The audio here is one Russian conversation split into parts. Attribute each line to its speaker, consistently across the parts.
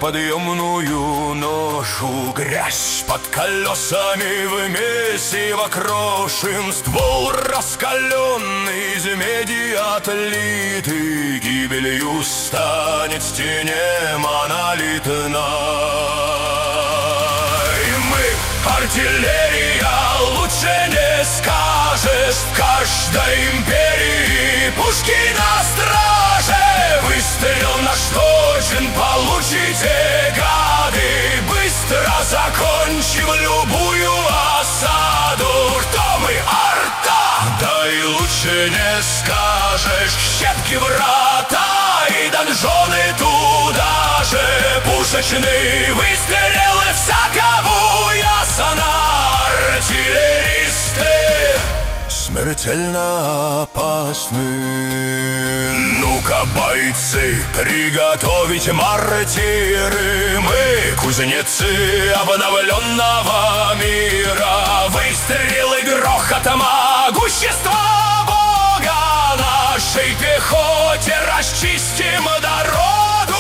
Speaker 1: неподъемную ношу. Грязь под колесами в месиво крошим. Ствол раскаленный, из меди отлитый, гибелью станет в стене монолитной. Мы артиллерия, лучше не скажешь. В каждой империи пушки на страже. Выстрел наш точен, получите, гады. Быстро закончим любую осаду. Кто мы? Арта! Да и лучше не скажешь. Щепки, врата и донжоны туда же. Пушечные выстрелы всякому ясно. Артиллеристы смертельно опасны. Ну-ка, бойцы, приготовить мортиры. Мы кузнецы обновленного мира. Выстрелы, грохот, могущество Бога. Нашей пехоте расчистим дорогу.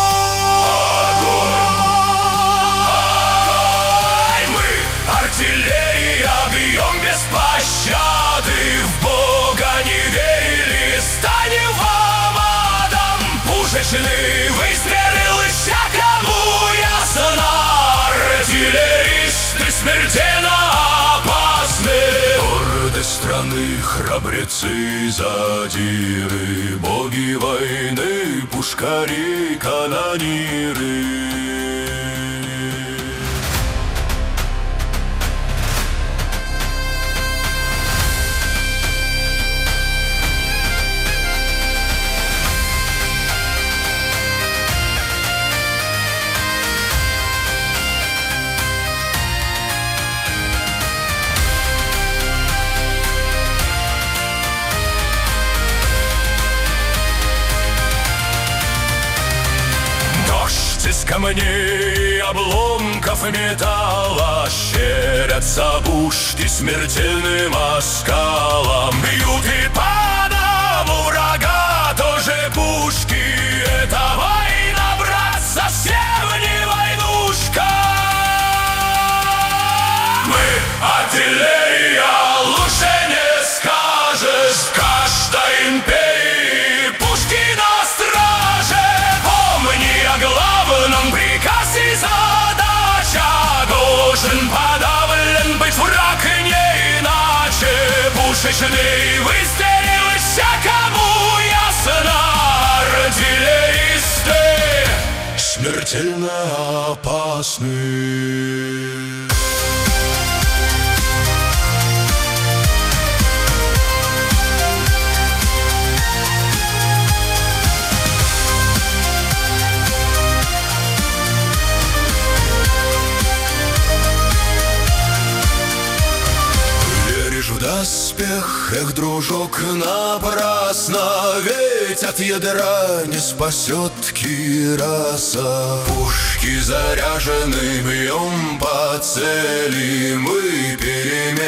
Speaker 1: Артиллерия, бьем без пощады. В Бога не верили, станем вам адом. Пушечные выстрелы всякому ясно. Артиллеристы смертельно опасны. Горды страны, храбрецы, задиры, боги войны, пушкари, канониры. Из камней, обломков металла щерятся пушки смертельным оскалом. Бьют и по дому врага тоже пушки. Это война, брат, совсем не войнушка. Мы артиллерия, лучше не скажешь. В каждой империи пушки на страже. Помни о главном, приказ и задача. Должен подавлен быть враг, не иначе. Пушечный выстрел всякому ясно. Артиллеристы смертельно опасны. В доспех, эх, дружок, напрасно. Ведь от ядра не спасет кираса. Пушки заряжены, бьем по цели. Мы перемен